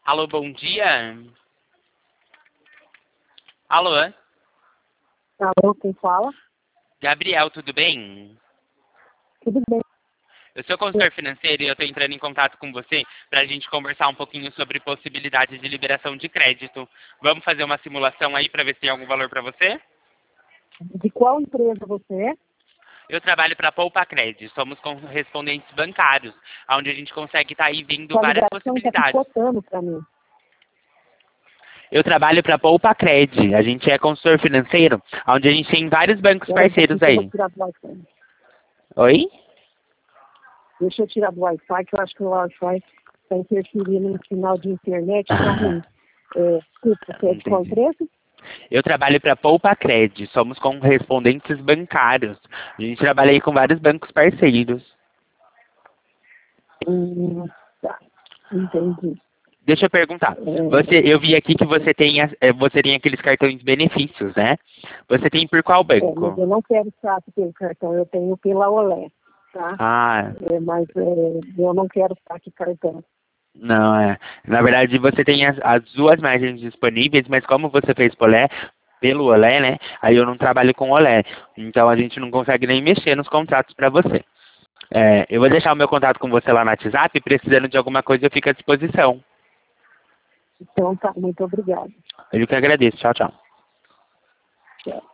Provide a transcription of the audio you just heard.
Alô, bom dia. Alô, Alô, quem fala? Gabriel, tudo bem? Tudo bem. Eu sou consultor financeiro e eu estou entrando em contato com você para a gente conversar um pouquinho sobre possibilidades de liberação de crédito. Vamos fazer uma simulação aí para ver se tem algum valor para você? De qual empresa você é? Eu trabalho para Poupa Cred, somos correspondentes bancários, onde a gente consegue estar aí vendo Sua várias ligação está possibilidades. picotando para mim. Eu trabalho para Poupa Cred, a gente é consultor financeiro, onde a gente tem vários bancos Peraí, parceiros eu vou aí. tirar do Wi-Fi. Oi? Deixa eu tirar do Wi-Fi, que eu acho que o Wi-Fi está interferindo no sinal de internet, está ruim. Desculpa, você é de qual Entendi. empresa? Eu trabalho para Poupa Cred, somos correspondentes bancários. A gente trabalha aí com vários bancos parceiros. Tá, entendi. Deixa eu perguntar. Eu vi aqui que você tem aqueles cartões benefícios, né? Você tem por qual Mas banco? eu não quero saque pelo cartão, eu tenho pela Olé, tá? Ah, Mas eu não quero saque cartão. não, é. Na verdade, você tem as duas margens disponíveis, mas como você fez pelo Olé, né? Aí eu não trabalho com Olé. Então a gente não consegue nem mexer nos contratos para você. Eu vou deixar o meu contato com você lá no WhatsApp, precisando de alguma coisa eu fico à disposição. Então tá, muito obrigada. Eu que agradeço. Tchau, tchau. Tchau.